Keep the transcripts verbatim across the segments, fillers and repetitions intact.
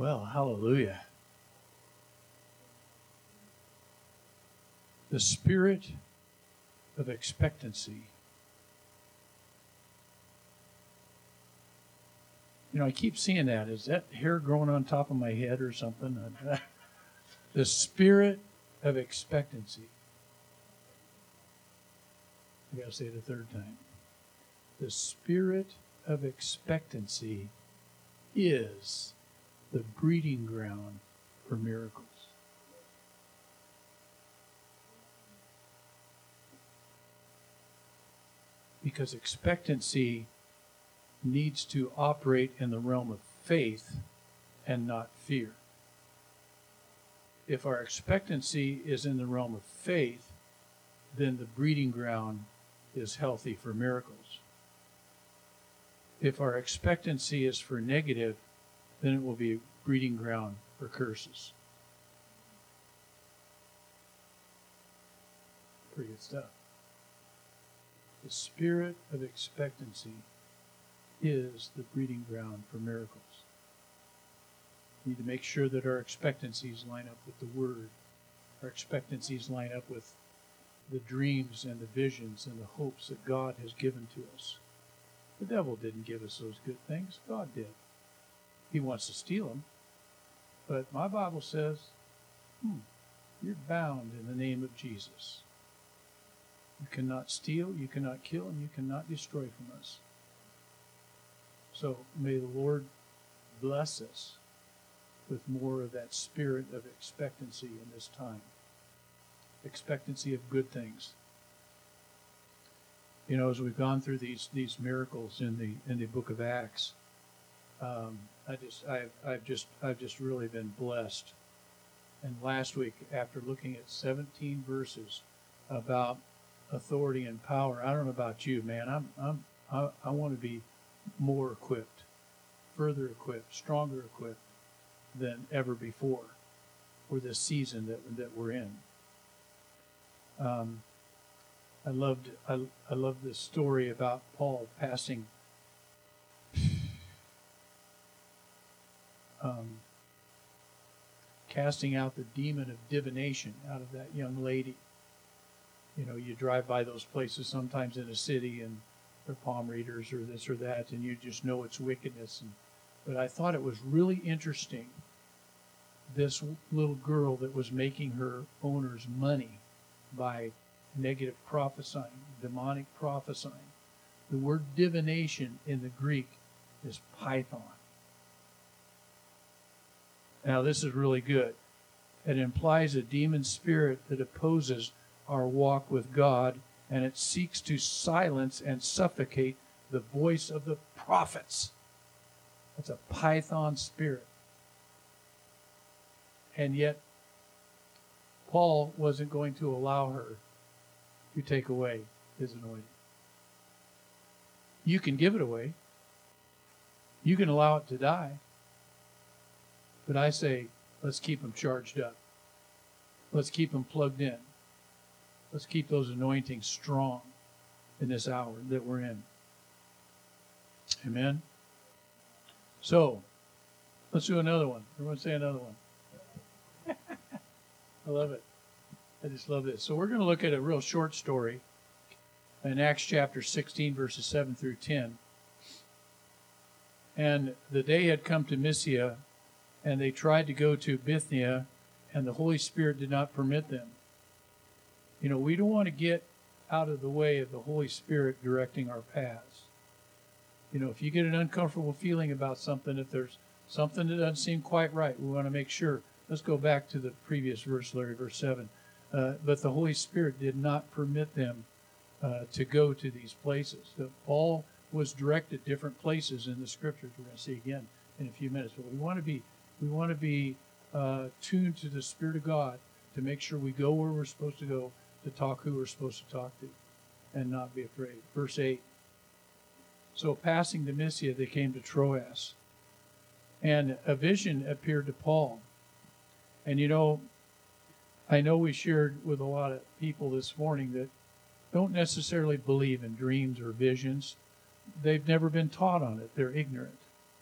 Well, hallelujah. The spirit of expectancy. You know, I keep seeing that. Is that hair growing on top of my head or something? The spirit of expectancy. I got to say it a third time. The spirit of expectancy is the breeding ground for miracles. Because expectancy needs to operate in the realm of faith and not fear. If our expectancy is in the realm of faith, then the breeding ground is healthy for miracles. If our expectancy is for negative, then it will be a breeding ground for curses. Pretty good stuff. The spirit of expectancy is the breeding ground for miracles. We need to make sure that our expectancies line up with the Word. Our expectancies line up with the dreams and the visions and the hopes that God has given to us. The devil didn't give us those good things. God did. He wants to steal them. But my Bible says, hmm, you're bound in the name of Jesus. You cannot steal, you cannot kill, and you cannot destroy from us. So may the Lord bless us with more of that spirit of expectancy in this time. Expectancy of good things. You know, as we've gone through these these miracles in the in the book of Acts, um, I just I've I've just I've just really been blessed. And last week, after looking at seventeen verses about authority and power, I don't know about you, man. I'm I'm I, I want to be more equipped, further equipped, stronger equipped than ever before for this season that that we're in. Um, I loved I I love this story about Paul passing um, casting out the demon of divination out of that young lady. You know, you drive by those places sometimes in a city and they're palm readers or this or that, and you just know it's wickedness. And, but I thought it was really interesting, this little girl that was making her owners money by negative prophesying, demonic prophesying. The word divination in the Greek is python. Now this is really good. It implies a demon spirit that opposes our walk with God, and it seeks to silence and suffocate the voice of the prophets. That's a python spirit. And yet, Paul wasn't going to allow her to take away his anointing. You can give it away. You can allow it to die. But I say, let's keep them charged up. Let's keep them plugged in. Let's keep those anointings strong in this hour that we're in. Amen? So, let's do another one. Everyone say another one. I love it. I just love this. So we're going to look at a real short story in Acts chapter sixteen, verses seven through ten. And the day had come to Mysia, and they tried to go to Bithynia, and the Holy Spirit did not permit them. You know, we don't want to get out of the way of the Holy Spirit directing our paths. You know, if you get an uncomfortable feeling about something, if there's something that doesn't seem quite right, we want to make sure. Let's go back to the previous verse, Larry, verse seven. Uh, but the Holy Spirit did not permit them uh, to go to these places. So Paul was directed different places in the Scriptures. We're going to see again in a few minutes. But we want to be we want to be uh, tuned to the Spirit of God to make sure we go where we're supposed to go, to talk who we're supposed to talk to, and not be afraid. Verse eight. So passing to Mysia, they came to Troas, and a vision appeared to Paul. And you know, I know we shared with a lot of people this morning that don't necessarily believe in dreams or visions. They've never been taught on it. They're ignorant.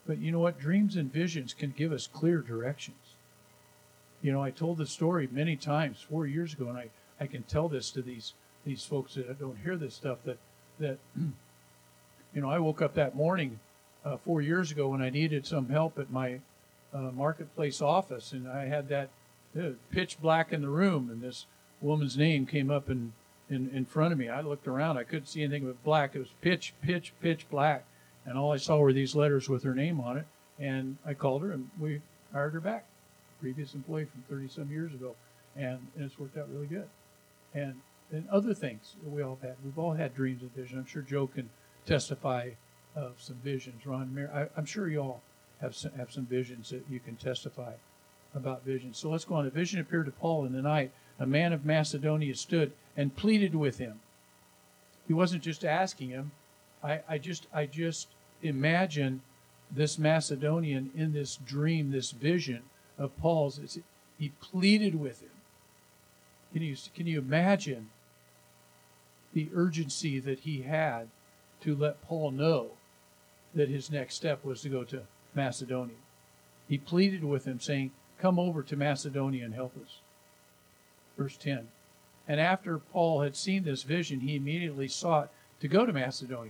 But you know what? Dreams and visions can give us clear directions. You know, I told this story many times four years ago, and I, I can tell this to these these folks that don't hear this stuff, that, that you know, I woke up that morning uh, four years ago when I needed some help at my uh, marketplace office, and I had that uh, pitch black in the room, and this woman's name came up in, in, in front of me. I looked around. I couldn't see anything but black. It was pitch, pitch, pitch black, and all I saw were these letters with her name on it, and I called her, and we hired her back. Previous employee from thirty-some years ago, and, and it's worked out really good. And and other things that we all have had. We've all had dreams and visions. I'm sure Joe can testify of some visions. Ron, Mary, I, I'm sure you all have some, have some visions that you can testify about visions. So let's go on. A vision appeared to Paul in the night. A man of Macedonia stood and pleaded with him. He wasn't just asking him. I, I just I just imagine this Macedonian in this dream, this vision of Paul's. He pleaded with him. Can you, can you imagine the urgency that he had to let Paul know that his next step was to go to Macedonia? He pleaded with him, saying, "Come over to Macedonia and help us." Verse ten. And after Paul had seen this vision, he immediately sought to go to Macedonia.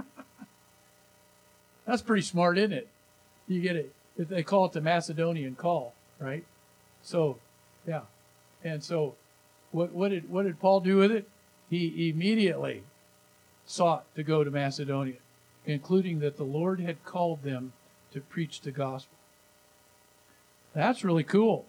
That's pretty smart, isn't it? You get it. They call it the Macedonian call, right? So, yeah. And so, what, what did what did Paul do with it? He immediately sought to go to Macedonia, concluding that the Lord had called them to preach the gospel. That's really cool.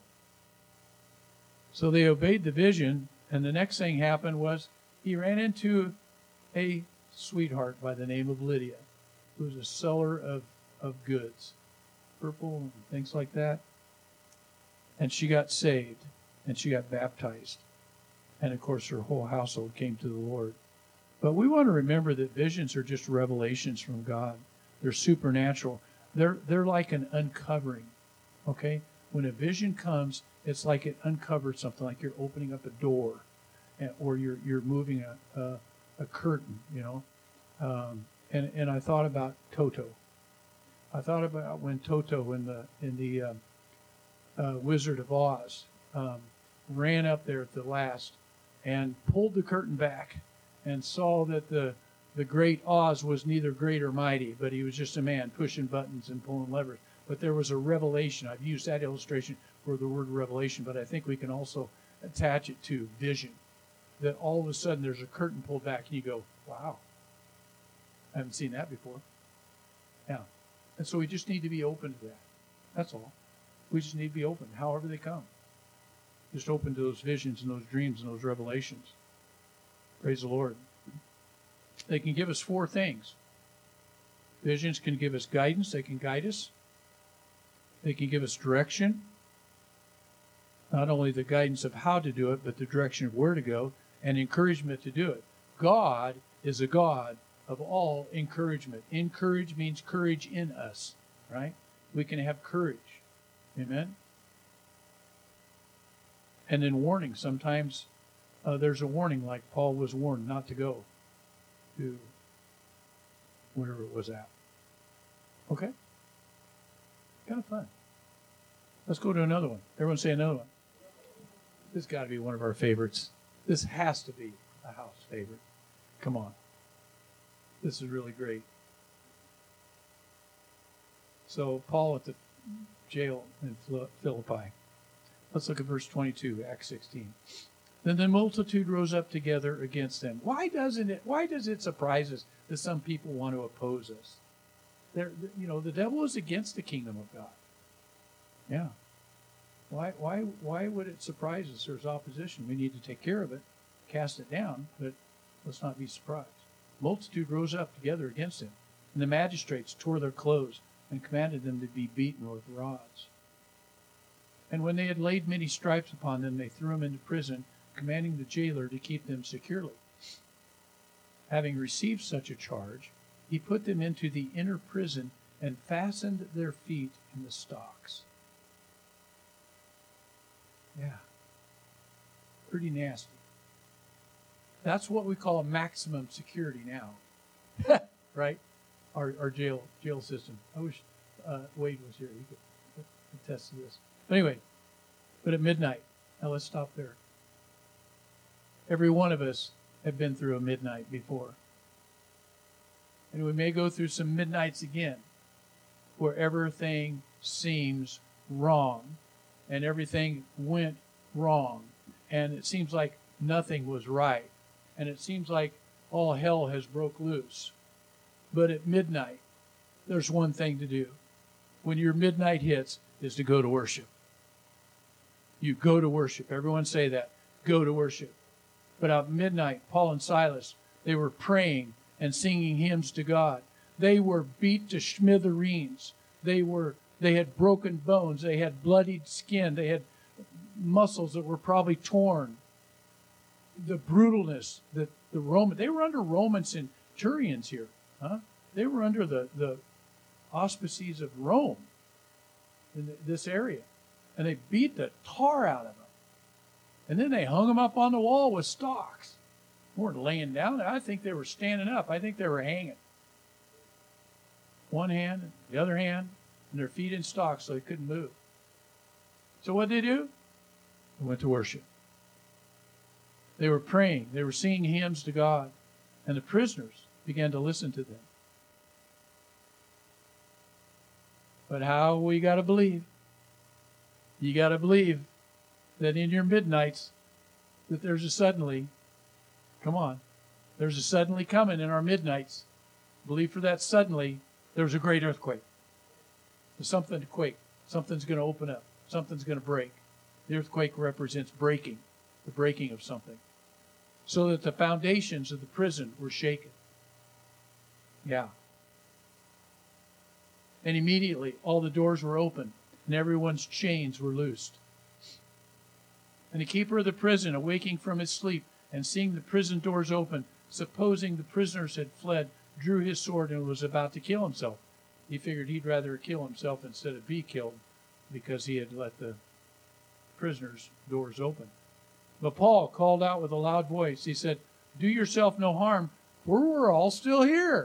So they obeyed the vision, and the next thing happened was he ran into a sweetheart by the name of Lydia, who was a seller of, of goods, purple and things like that. And she got saved, and she got baptized. And, of course, her whole household came to the Lord. But we want to remember that visions are just revelations from God. They're supernatural. They're, they're like an uncovering, okay? When a vision comes, it's like it uncovers something, like you're opening up a door, and, or you're you're moving a, a, a curtain, you know. Um, and, and I thought about Toto. I thought about when Toto in the, in the um, uh, Wizard of Oz um, ran up there at the last and pulled the curtain back and saw that the the great Oz was neither great or mighty, but he was just a man pushing buttons and pulling levers. But there was a revelation. I've used that illustration for the word revelation, but I think we can also attach it to vision. That all of a sudden there's a curtain pulled back and you go, wow, I haven't seen that before. Yeah. And so we just need to be open to that. That's all. We just need to be open, however they come. Just open to those visions and those dreams and those revelations. Praise the Lord. They can give us four things. Visions can give us guidance. They can guide us. They can give us direction. Not only the guidance of how to do it, but the direction of where to go and encouragement to do it. God is a God of all encouragement. Encourage means courage in us, right? We can have courage. Amen? And then warning. Sometimes uh, there's a warning, like Paul was warned not to go to wherever it was at. Okay? Kind of fun. Let's go to another one. Everyone say another one. This has got to be one of our favorites. This has to be a house favorite. Come on. This is really great. So, Paul at the jail in Philippi. Let's look at verse twenty-two, Acts sixteen. Then the multitude rose up together against them. Why doesn't it? Why does it surprise us that some people want to oppose us? They're, you know, the devil is against the kingdom of God. Yeah. Why? Why? Why would it surprise us? There's opposition. We need to take care of it, cast it down, but let's not be surprised. Multitude rose up together against him, and the magistrates tore their clothes and commanded them to be beaten with rods. And when they had laid many stripes upon them, they threw them into prison, commanding the jailer to keep them securely. Having received such a charge, he put them into the inner prison and fastened their feet in the stocks. Yeah. Pretty nasty. That's what we call a maximum security now. Right? Our our jail jail system. I wish uh, Wade was here, he could attest to this. But anyway, but at midnight, now let's stop there. Every one of us have been through a midnight before. And we may go through some midnights again where everything seems wrong and everything went wrong. And it seems like nothing was right. And it seems like all hell has broke loose. But at midnight, there's one thing to do. When your midnight hits, is to go to worship. You go to worship. Everyone say that. Go to worship. But at midnight, Paul and Silas, they were praying and singing hymns to God. They were beat to smithereens. They were, they had broken bones. They had bloodied skin. They had muscles that were probably torn. The brutalness that the Roman, they were under Roman centurions here. Huh? They were under the, the auspices of Rome in this area. And they beat the tar out of them. And then they hung them up on the wall with stocks. They weren't laying down. I think they were standing up. I think they were hanging. One hand, the other hand, and their feet in stocks so they couldn't move. So what did they do? They went to worship. They were praying. They were singing hymns to God. And the prisoners began to listen to them. But how we got to believe? You got to believe that in your midnights that there's a suddenly. Come on. There's a suddenly coming in our midnights. Believe for that suddenly there's a great earthquake. There's something to quake. Something's going to open up. Something's going to break. The earthquake represents breaking. The breaking of something. So that the foundations of the prison were shaken. Yeah. And immediately all the doors were open and everyone's chains were loosed. And the keeper of the prison, awaking from his sleep and seeing the prison doors open, supposing the prisoners had fled, drew his sword and was about to kill himself. He figured he'd rather kill himself instead of be killed because he had let the prisoners' doors open. But Paul called out with a loud voice. He said, "Do yourself no harm, for we're all still here."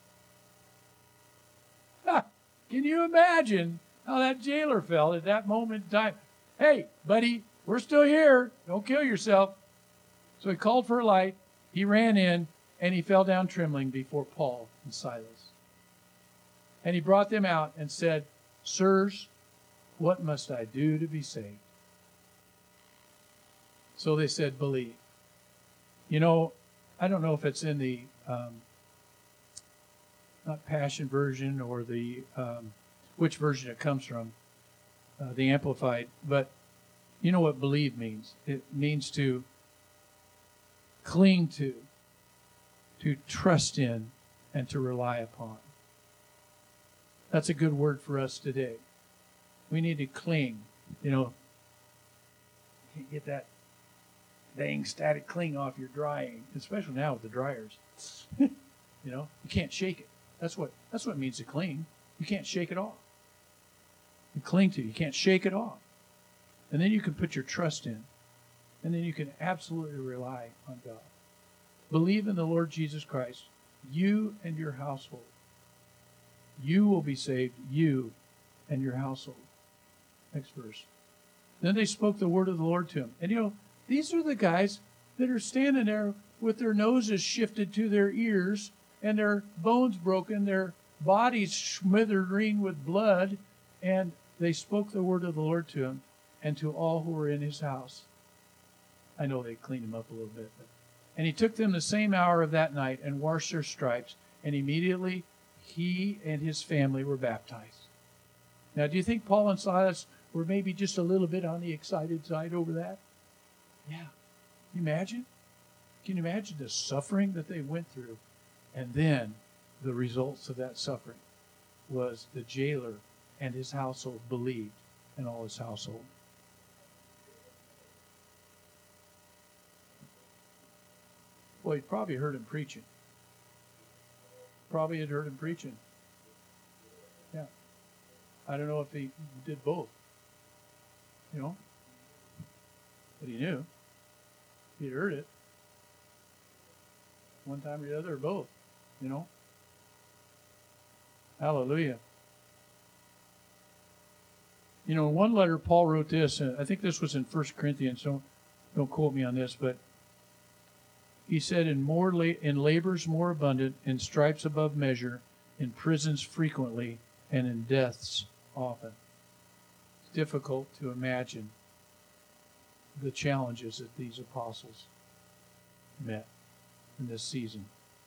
Ha! Can you imagine how that jailer felt at that moment in time? Hey, buddy, we're still here. Don't kill yourself. So he called for a light. He ran in, and he fell down trembling before Paul and Silas. And he brought them out and said, "Sirs, what must I do to be saved?" So they said, "Believe." You know, I don't know if it's in the, um, not Passion version or the, um, which version it comes from, uh, the Amplified, but you know what believe means. It means to cling to, to trust in, and to rely upon. That's a good word for us today. We need to cling. You know, you can't get that dang static cling off your drying, especially now with the dryers. You know, you can't shake it. That's what that's what it means to cling. You can't shake it off. You cling to it. You can't shake it off. And then you can put your trust in. And then you can absolutely rely on God. Believe in the Lord Jesus Christ, you and your household. You will be saved, you and your household. Next verse. Then they spoke the word of the Lord to him. And you know, these are the guys that are standing there with their noses shifted to their ears and their bones broken, their bodies smithereen with blood. And they spoke the word of the Lord to him and to all who were in his house. I know they cleaned him up a little bit. But. And he took them the same hour of that night and washed their stripes. And immediately he and his family were baptized. Now, do you think Paul and Silas were maybe just a little bit on the excited side over that? Yeah. Can you imagine? Can you imagine the suffering that they went through? And then the results of that suffering was the jailer and his household believed, and all his household. Well, you probably heard him preaching. Probably had heard him preaching. Yeah. I don't know if he did both. You know? But he knew. He had heard it. One time or the other, or both. You know? Hallelujah. You know, in one letter, Paul wrote this. Uh, I think this was in First Corinthians. Don't don't quote me on this, but he said, "In more la- in labors more abundant, in stripes above measure, in prisons frequently, and in deaths often." It's difficult to imagine the challenges that these apostles met in this season.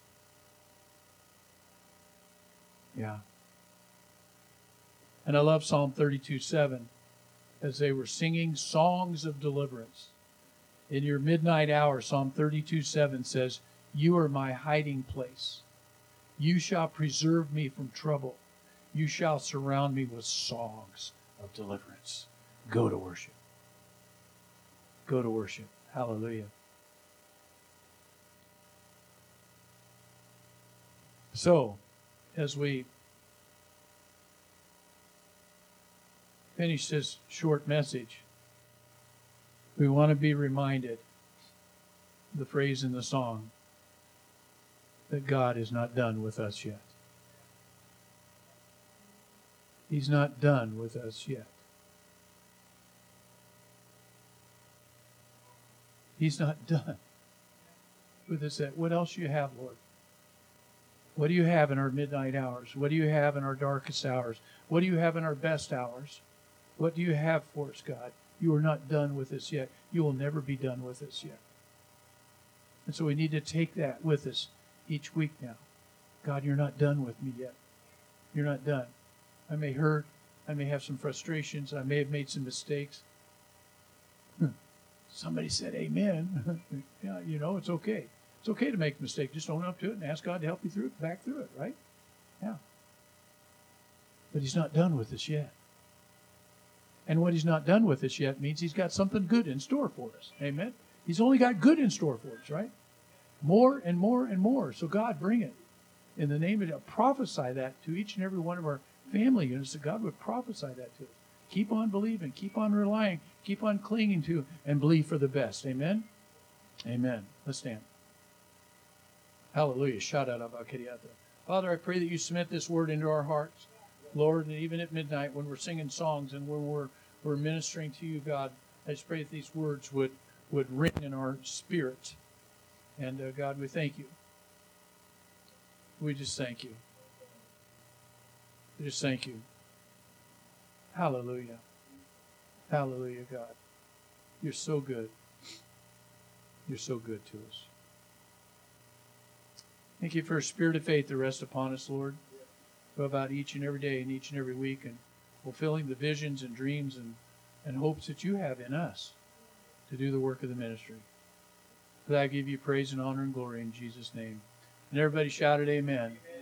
Yeah. And I love Psalm thirty-two seven, as they were singing songs of deliverance. In your midnight hour, Psalm thirty-two seven says, "You are my hiding place. You shall preserve me from trouble. You shall surround me with songs of deliverance." Go to worship. Go to worship. Hallelujah. So, as we finish this short message, we want to be reminded, the phrase in the song, that God is not done with us yet. He's not done with us yet. He's not done with us yet. What else do you have, Lord? What do you have in our midnight hours? What do you have in our darkest hours? What do you have in our best hours? What do you have for us, God? You are not done with us yet. You will never be done with us yet. And so we need to take that with us each week now. God, you're not done with me yet. You're not done. I may hurt. I may have some frustrations. I may have made some mistakes. Somebody said amen. Yeah, you know, it's okay. It's okay to make a mistake. Just own up to it and ask God to help you through it, back through it, right? Yeah. But he's not done with us yet. And what he's not done with us yet means he's got something good in store for us. Amen? He's only got good in store for us, right? More and more and more. So God, bring it. In the name of God, prophesy that to each and every one of our family units, that God would prophesy that to us. Keep on believing. Keep on relying. Keep on clinging to and believe for the best. Amen? Amen. Let's stand. Hallelujah. Father, I pray that you cement this word into our hearts. Lord, and even at midnight when we're singing songs and when we're, we're ministering to you, God, I just pray that these words would, would ring in our spirits. And uh, God, we thank you. We just thank you. We just thank you. Hallelujah. Hallelujah, God. You're so good. You're so good to us. Thank you for a spirit of faith to rest upon us, Lord. Go about each and every day and each and every week and fulfilling the visions and dreams and, and hopes that you have in us to do the work of the ministry. For that I give you praise and honor and glory in Jesus' name. And everybody shouted amen.